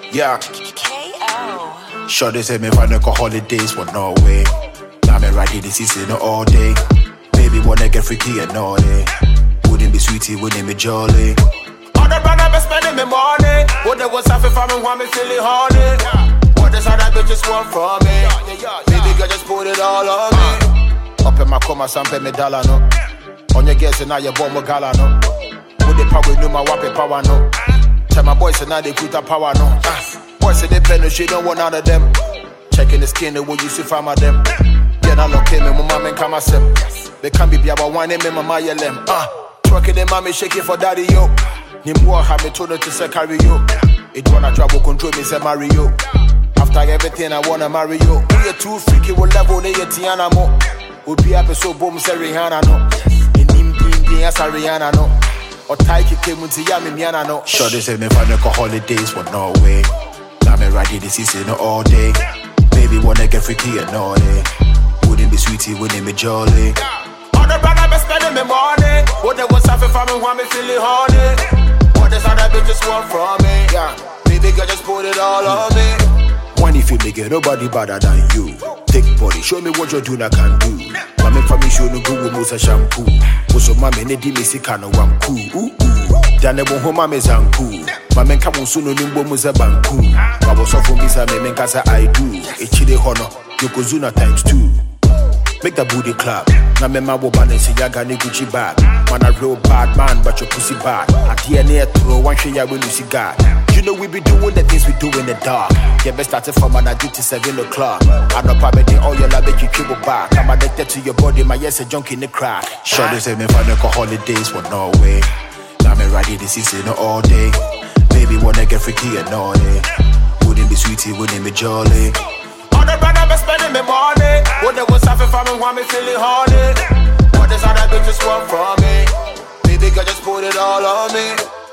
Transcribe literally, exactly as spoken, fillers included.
Yeah. K O. Sure, they say me find a holidays for Norway. Now me ready this season all day. Baby wanna get freaky and all day. Wouldn't be sweetie, wouldn't be jolly. All the brother be spending me money. What they was having for me, want me feeling horny. What this other bitches want from me? Baby girl just put it all on me. Up in my coma, some pay me dollar no. On your guess and now you bomb a gala no. With the power, no my wappy power no. Tell my boys and now they put a power no. Boys say they penny, she don't want none of them. Checking the skin, the way you see from them. Yeah, now look at me, my mom and come myself. They can't be about one name, my mama yelling. Ah, twerking the mommy shaking for daddy yo. Nimbo have me told her to say carry you. It wanna trouble control me, say marry you. After everything, I wanna marry you. We are too freaky, we'll level, they are Tiana mo. We'll be happy so boom, say Rihanna no. In him being being as Rihanna no. Or Taiki came into Yami Miana no. Sure, they say me find a holidays for Norway. Now me ready this season all day. Baby wanna get freaky and all day. Wouldn't be sweetie, wouldn't be jolly. All the brother be spending me money. What they was having for me, want me feeling horny. What this other bitches want from me? Yeah, baby girl just put it all on me. When if you make it, nobody better than you. Take body, show me what you do, I can do. Mami for me, show no Google Musa shampoo. Also, mami, ne di me si kano wam cool. Ooh ooh. Dane bon ho mami zanku. Mami come on soon no nimbo musa banku. I was off from Bisa, me kasa I do. Echide hono, Yokozuna times two. Make the booty clap. Now me ma wo balance yaga ni Gucci bag. Man a real bad man, but your pussy bad. At the end of throw one share when you see God. You know we be doing the things we do in the dark. Yeah, best started from an addict to seven o'clock. I know probably all your love make you triple back. I'm addicted to your body, my yes a junk in the crack. Sure they say me find a holidays for Norway. Now me ready this season all day. Baby wanna get freaky and all day. Wouldn't be sweetie, wouldn't be jolly. All the brother be spending me money. What they was having for me, want me feeling horny. What this other bitches want from me? Baby girl just put it all on me.